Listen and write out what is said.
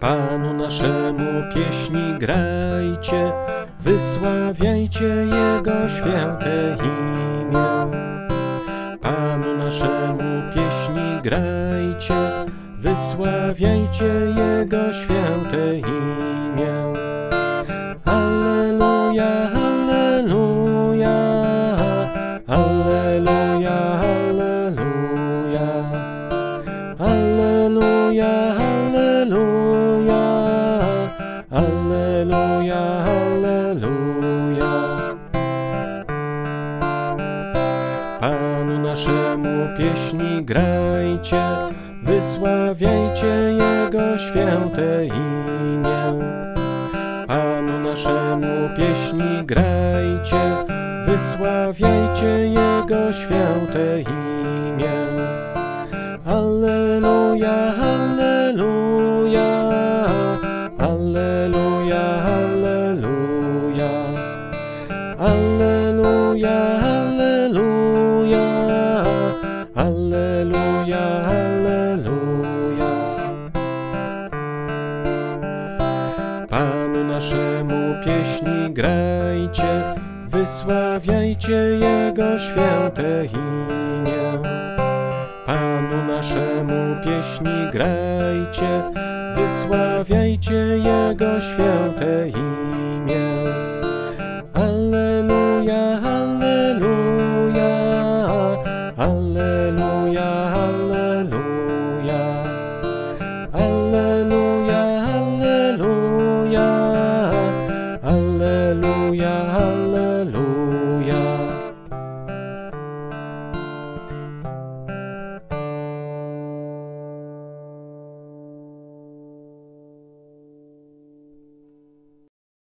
Panu naszemu pieśni grajcie, wysławiajcie Jego święte imię. Panu naszemu pieśni grajcie, wysławiajcie Jego święte imię. Alleluja, alleluja, alleluja, alleluja, alleluja, alleluja, alleluja, alleluja. Panu naszemu pieśni grajcie, wysławiajcie Jego święte imię. Panu naszemu pieśni grajcie, wysławiajcie Jego święte imię. Alleluja, alleluja, alleluja, alleluja, alleluja, alleluja, alleluja, alleluja. Panu naszemu pieśni grajcie, wysławiajcie Jego święte imię. Panu naszemu pieśni grajcie, wysławiajcie Jego święte imię. Alleluja, alleluja, alleluja, alleluja.